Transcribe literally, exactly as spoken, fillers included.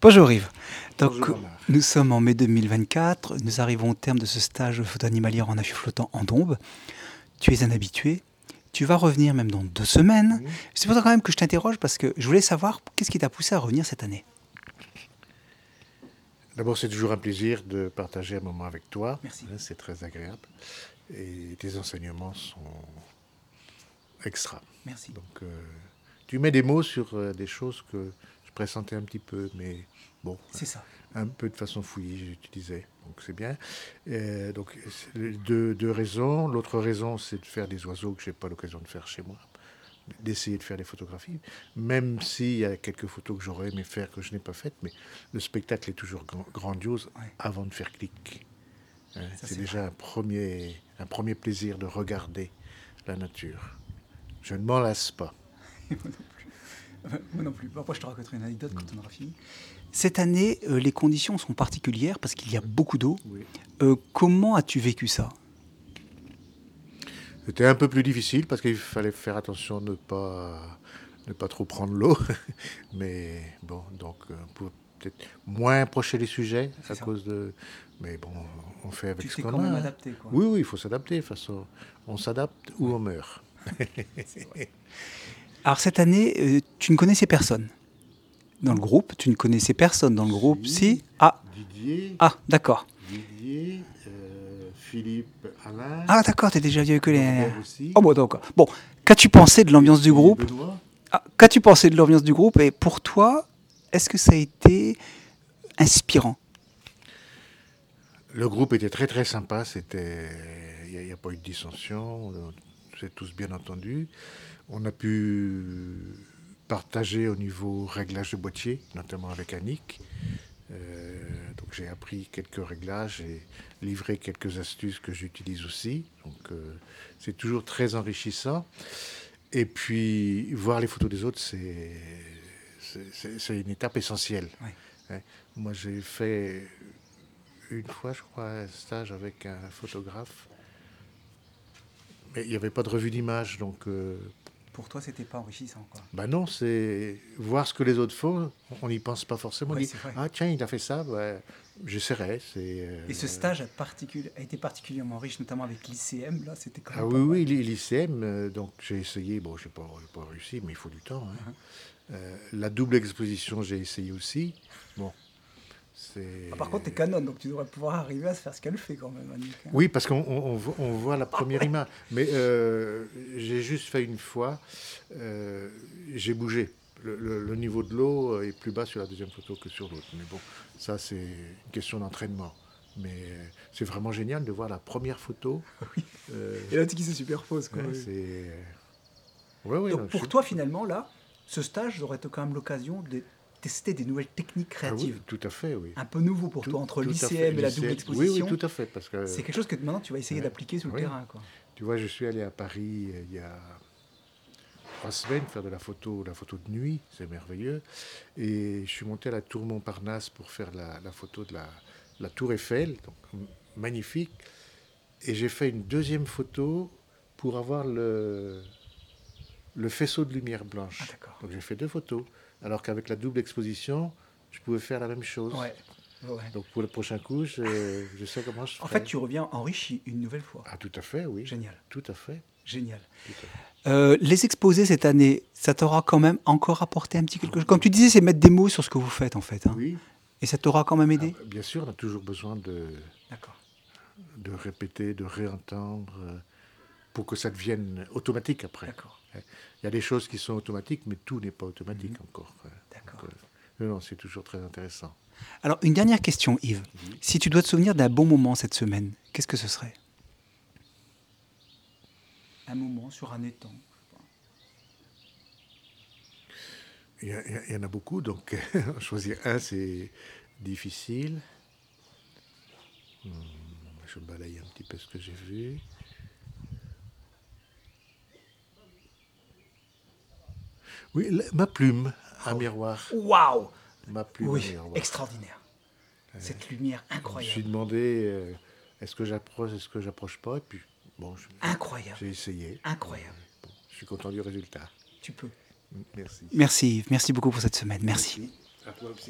Bonjour Yves. Donc, Bonjour Omar. nous sommes en mai deux mille vingt-quatre, nous arrivons au terme de ce stage de photo animalière en affût flottant en Dombes. Tu es un habitué, tu vas revenir même dans deux semaines. Mmh. C'est pour ça quand même que je t'interroge parce que je voulais savoir qu'est-ce qui t'a poussé à revenir cette année. D'abord, c'est toujours un plaisir de partager un moment avec toi. Merci. Hein, c'est très agréable. Et tes enseignements sont extra. Merci. Donc, euh, tu mets des mots sur euh, des choses que je pressentais un petit peu, mais bon, C'est ça. un peu de façon fouillée, j'utilisais. Donc, c'est bien. Euh, donc, c'est deux, deux raisons. L'autre raison, c'est de faire des oiseaux que je n'ai pas l'occasion de faire chez moi. D'essayer de faire des photographies, même s'il y a quelques photos que j'aurais aimé faire que je n'ai pas faites, mais le spectacle est toujours grand- grandiose Ouais. avant de faire clic. Hein, Ça, c'est c'est déjà un premier, un premier plaisir de regarder la nature. Je ne m'en lasse pas. Moi non plus. Euh, Moi non plus. Après, je te raconterai une anecdote quand on aura fini. Cette année, euh, les conditions sont particulières parce qu'il y a beaucoup d'eau. Oui. Euh, comment as-tu vécu ça? C'était un peu plus difficile parce qu'il fallait faire attention de ne pas, ne pas trop prendre l'eau. Mais bon, donc euh, on peut peut-être moins approcher les sujets C'est à ça. cause de... Mais bon, on fait avec Tu ce t'es qu'on quand a. même hein. adapté, quoi. Oui, oui, il faut s'adapter. De toute façon, on s'adapte ou on meurt. Alors cette année, euh, tu ne connaissais personne dans le groupe. Tu ne connaissais personne dans le groupe. Si. Si. Ah, Didier, ah, d'accord. Didier, euh, Philippe, Alain, Ah, d'accord. T'es déjà vieux que les. Norbert aussi. Oh bon, d'accord. Bon, qu'as-tu pensé de l'ambiance du et groupe? Benoît. Ah, qu'as-tu pensé de l'ambiance du groupe? Et pour toi, est-ce que ça a été inspirant? Le groupe était très très sympa. C'était, il n'y a, a pas eu de dissension. On s'est tous bien entendus. On a pu partager au niveau réglage de boîtier, notamment avec Annick. Euh, donc j'ai appris quelques réglages et livré quelques astuces que j'utilise aussi. Donc euh, c'est toujours très enrichissant. Et puis voir les photos des autres, c'est, c'est, c'est- c'est une étape essentielle. Ouais. Hein. Moi j'ai fait une fois, je crois, un stage avec un photographe. Mais il n'y avait pas de revue d'image, donc euh, Pour toi, c'était pas enrichissant, quoi. bah non, c'est voir ce que les autres font, on n'y pense pas forcément. On Ouais, dit, c'est vrai. ah tiens, il a fait ça, bah, j'essaierai. C'est, euh, Et ce stage a, particuli- a été particulièrement riche, notamment avec l'I C M. Là, c'était quand même Ah pas oui, mal. oui, l'I- l'I C M, euh, donc j'ai essayé, bon, je n'ai pas, j'ai pas réussi, mais il faut du temps. Hein. Uh-huh. Euh, la double exposition, j'ai essayé aussi. Bon, c'est... Ah, par contre, t'es Canon, donc tu devrais pouvoir arriver à se faire ce qu'elle fait quand même, Annick, hein. Oui, parce qu'on on, on voit, on voit la première image. Mais euh, j'ai juste fait une fois, euh, j'ai bougé. Le, le- le niveau de l'eau est plus bas sur la deuxième photo que sur l'autre. Mais bon, ça c'est une question d'entraînement. Mais euh, c'est vraiment génial de voir la première photo. Oui. Euh, Et là, tu qui se superpose, quoi. ouais, Oui. c'est... Ouais, ouais, Donc non, pour je- toi, finalement, là, ce stage aurait été quand même l'occasion de tester des nouvelles techniques Ah oui, créatives. tout à fait, oui. Un peu nouveau pour Tout- toi, entre tout à l'I C fait. M et la L'I C M. double exposition. Oui, oui, tout à fait. Parce que, C'est quelque chose que maintenant, tu vas essayer Ouais. d'appliquer sur le Oui. terrain, quoi. tu vois, je suis allé à Paris euh, il y a trois semaines faire de la photo, la photo de nuit, c'est merveilleux. Et je suis monté à la tour Montparnasse pour faire la, la photo de la, la tour Eiffel, donc m- magnifique. Et j'ai fait une deuxième photo pour avoir le, le faisceau de lumière blanche. Ah, d'accord. Donc j'ai fait deux photos, alors qu'avec la double exposition, je pouvais faire la même chose. Ouais. Ouais. Donc pour le prochain coup, je, je sais comment je ferai. En fait, tu reviens enrichi une nouvelle fois. Ah, tout à fait, oui. Génial. Tout à fait. Génial. Tout à fait. Euh, les exposés cette année, ça t'aura quand même encore apporté un petit quelque chose. Comme tu disais, c'est mettre des mots sur ce que vous faites, en fait, hein. Oui, Et ça t'aura quand même aidé. ah, bien sûr, on a toujours besoin de, D'accord. de répéter, de réentendre, euh, pour que ça devienne automatique après. D'accord. Il y a des choses qui sont automatiques, mais tout n'est pas automatique Mhm. encore. euh. D'accord. Donc, euh, non, non, c'est toujours très intéressant. Alors, une dernière question, Yves. Oui. Si tu dois te souvenir d'un bon moment cette semaine, qu'est-ce que ce serait? Un moment sur un étang. Il y, a- il y a- il y en a beaucoup, donc choisir un, c'est difficile. Hmm, je balaye un petit peu ce que j'ai vu. Oui, la- ma plume à miroir. Waouh! Ma plume Oui, à miroir. extraordinaire. Cette lumière Je me suis incroyable. demandé, euh, est-ce que j'approche, est-ce que j'approche pas. Et puis, bon, je- Incroyable. j'ai essayé. Incroyable. Bon, je suis content du résultat. Tu peux. Merci. Merci Yves, merci beaucoup pour cette semaine. Merci. À toi aussi.